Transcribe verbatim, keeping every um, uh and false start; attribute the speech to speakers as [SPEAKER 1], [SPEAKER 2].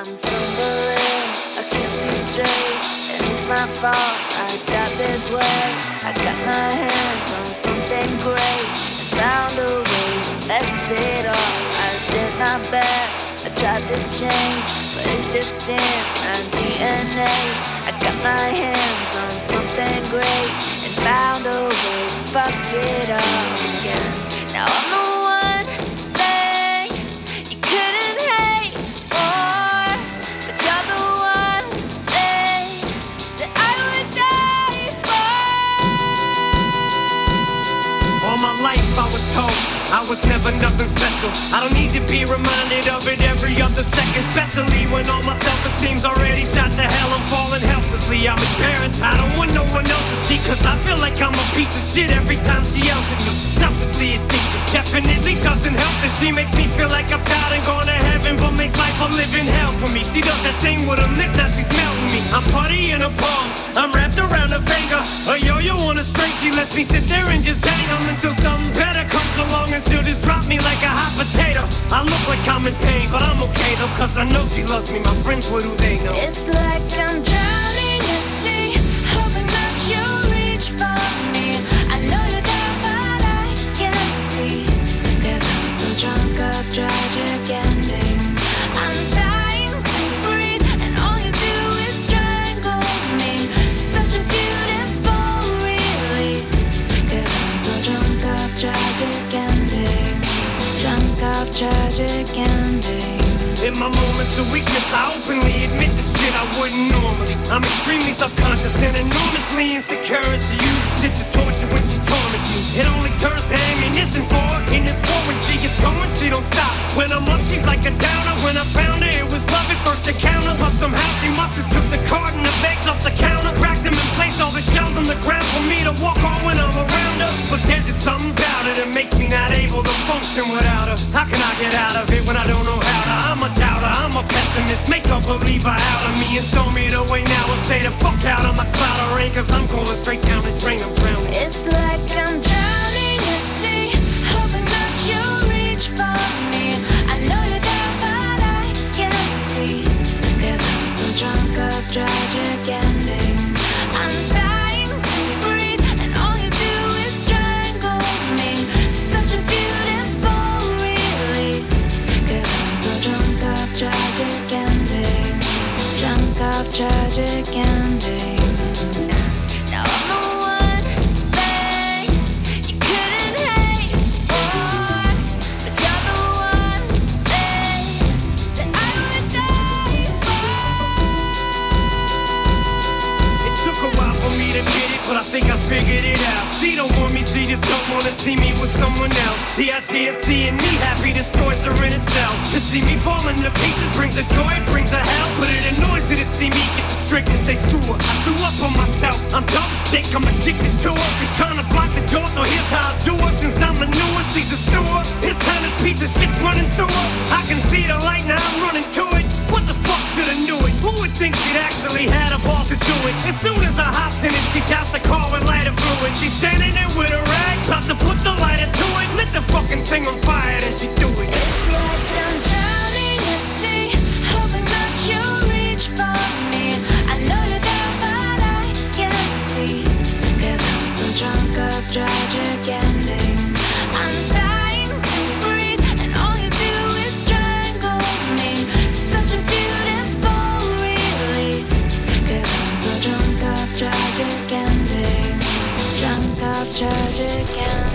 [SPEAKER 1] I'm stumbling, I can't see straight, and it's my fault. I got this way. I got my hands on something great and found a way to mess it up. I did my best, I tried to change, but it's just in my D N A. I got my hands on something great and found a way to fuck it up again. Now I'm the one thing you couldn't hate more, but you're the one thing that I would die for.
[SPEAKER 2] All my life I was told I was never nothing special. I don't need to be reminded of it every other second, especially when all my self-esteem's already shot to hell. I'm falling helplessly, I'm embarrassed. I don't want no one else to see, cause I feel like I'm a piece of shit every time she yells at me. Selfishly addicted, definitely doesn't help that she makes me feel like I've died and gone to heaven, but makes life a living hell for me. She does that thing with her lip, now she's melting me. I'm putty in her palms, I'm wrapped around her finger. A yo-yo on a string, she lets me sit there and just dangle until something better comes along and she'll just drop me like a hot potato. I look like I'm in pain, but I'm okay though, cause I know she loves me. My friends, what do they know?
[SPEAKER 1] It's like I'm drowning at sea, hoping that you'll reach for me. I know you're there, but I can't see, cause I'm so drunk of tragic endings. I'm dying to breathe, and all you do is strangle me. Such a beautiful relief, cause I'm so drunk of tragic endings. Drunk of tragic endings.
[SPEAKER 2] In my moments of weakness, I openly admit the shit I wouldn't normally. I'm extremely self-conscious and enormously insecure, and she uses it to torture when she torments me. It only turns to ammunition for her. In this war, when she gets going, she don't stop. When I'm up, she's like a downer. When I found her, it was love at first encounter, but somehow she must have took the card and the bags off the counter, cracked them and placed all the shells on the ground for me to walk on when I'm around her. But there's just something about her that makes me not able to function without her. How can I get out of it when I don't know how to? I'm a doubter, I'm a pessimist, make a believer out of me and show me the way now. I'll stay the fuck out of my cloud of rain, cause I'm going straight down the drain, I'm drowning.
[SPEAKER 1] It's like I'm drowning at sea, hoping that you'll reach for me. I know you're there, but I can't see, cause I'm so drunk of tragic endings. I'm dying to breathe, and all you do is strangle me. Such a beautiful relief, cause I'm so drunk of tragic endings. Drunk of tragic endings. Now I'm the one thing you couldn't hate more, but you're the one thing that I would die for.
[SPEAKER 2] It took a while for me to get it, but I think I figured it out. She don't want me, she just don't wanna see me with someone else. The idea of seeing me happy destroys her in itself. To see me falling to pieces brings her joy, it brings her hell. But it annoys her to see me get the strength to say screw her. I threw up on myself, I'm dumb sick, I'm addicted to her. She's trying to block the door, so here's how I do her. Since I'm a newer, she's a sewer. This time this piece of shit's running through her. I can see the light, now I'm running to it. What the fuck, should've knew it? Who would think she'd actually had a balls to do it? As soon as I hopped in it, she doused the car with lighter fluid. She's standing there with a rag, about to put the lighter to it. Lit the fucking thing on fire, then she threw it.
[SPEAKER 1] It's like I'm drowning at sea, hoping that you'll reach for me. I know you're there, but I can't see, cause I'm so drunk of tragic endings. I'm dying to breathe, and all you do is strangle me. Such a beautiful relief, cause I'm so drunk of tragic endings. Drunk of tragic endings.